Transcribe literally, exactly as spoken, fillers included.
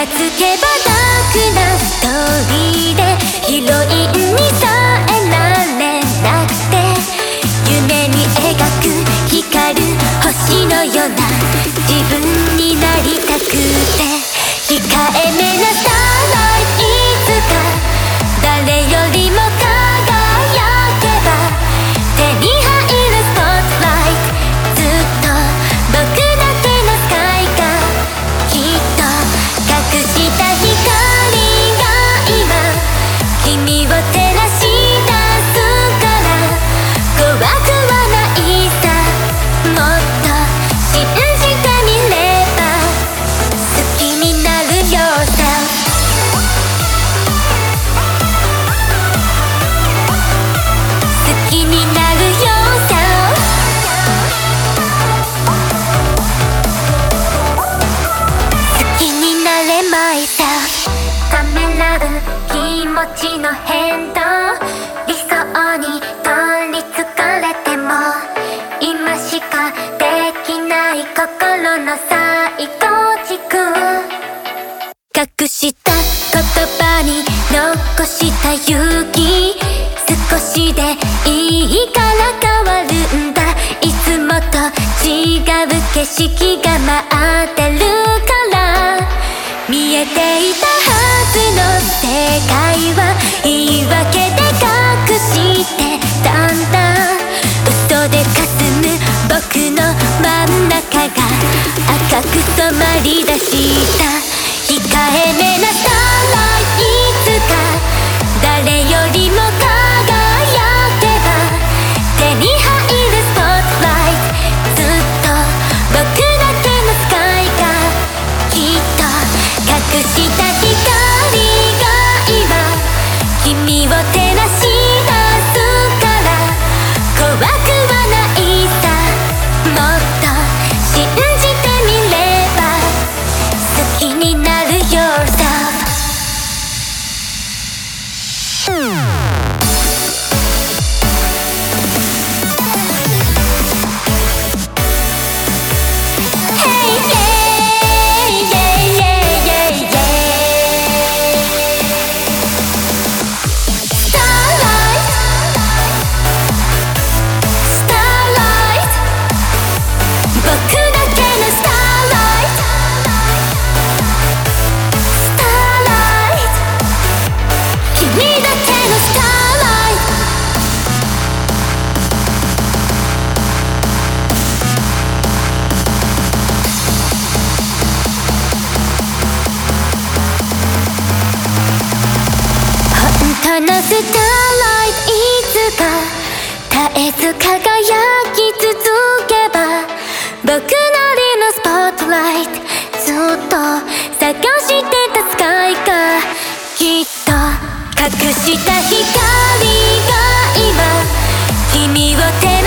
つけばダークなストーリーでヒロインにさえなれなくて、夢に描く光る星のような自分になりたくて、控えめなスターライト、いつか誰よりも輝けば手に入るスポットライト、ずっと僕だけのスカイがきっと隠した光が今君を照らし出すから、怖くはないさ、もっと信じてみれば好きになる yourself。 好きになる yourself。 好きになれ myself。 ためらう気持ちの変動、理想に取りつかれても今しかできない心の再構築、隠した言葉に残した勇気、少しでいいから変わるんだ、いつもと違う景色が待ってるから、見えていたはずの世界は言い訳で隠してたんだ、嘘で霞む僕の真ん中が赤く染まりだした、控えめなスターライト、いつか誰よりも輝けば手に入るスポットライト、ずっと僕だけのスカイがきっと隠した光が今君を照らし出すから、怖くはないさ、もっと信じてみれば好きになる yourself。 Hey yeah yeah yeah yeah yeah。 Starlight Starlight、 僕だけの Starlight Starlight、 君だけの Starlight。 本当のスターライト、いつか絶えず輝き続けば僕なりのスポットライト、ずっと探してたスカイがきっと隠した光が今君を照